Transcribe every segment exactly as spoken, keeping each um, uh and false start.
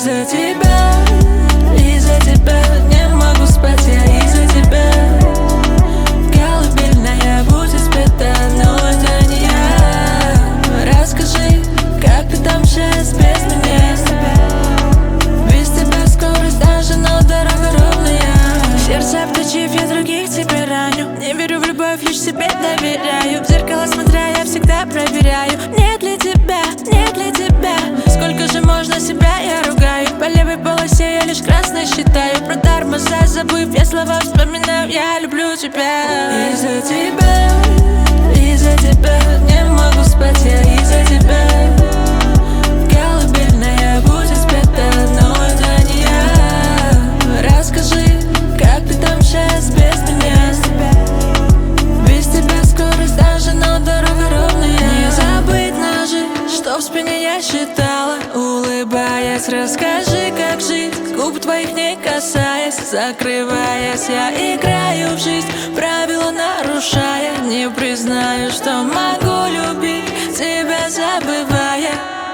Из-за тебя, из-за тебя не могу спать, я из-за тебя. Колыбельная будет спета, но это не я. Расскажи, как ты там сейчас без меня? Без тебя скорость даже, но дорога ровная. Сердце обточив, я других тебе раню. Не верю в любовь, лишь себе доверяю. В зеркало смотря, я всегда проверяю. Нет ли тебя, нет ли тебя? Сколько же можно себя, я ругаю. По левой полосе я лишь красный считаю. Про тормоза забыв, я слова вспоминаю. Я люблю тебя. Из-за тебя, из-за тебя не могу спать, я из-за тебя. Колыбельная будет спета, но это не я. Расскажи, как ты там сейчас без меня? Без тебя скорость даже, но дорога ровная. Не забыть ножи, что в спине я считала. Улыбаясь, расскажи, как жить, губ твоих не касаясь. Закрываясь, я играю в жизнь, правила нарушая. Не признаю, что могу любить тебя, забывая.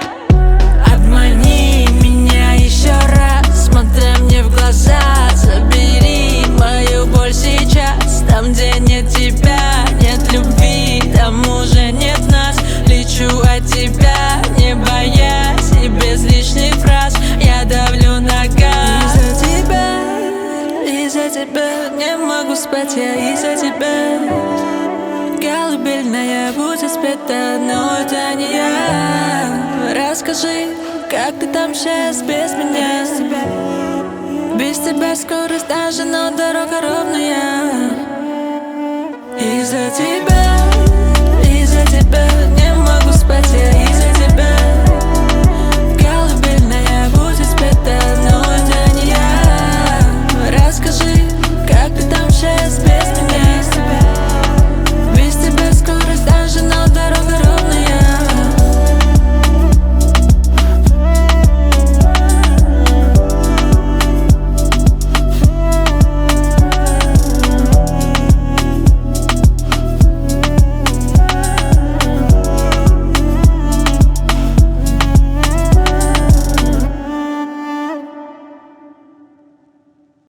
Обмани меня еще раз, смотря мне в глаза. Забери мою боль сейчас, там, где нет тебя, нет любви, там уже нет нас. Лечу от тебя, не боясь, и без лишних фраз я давлю на газ. Из-за тебя, из-за тебя не могу спать, я из-за тебя. Колыбельная будет спета, но это не я. Расскажи, как ты там сейчас без меня? Без тебя скорость даже, но дорога ровная. Из-за тебя.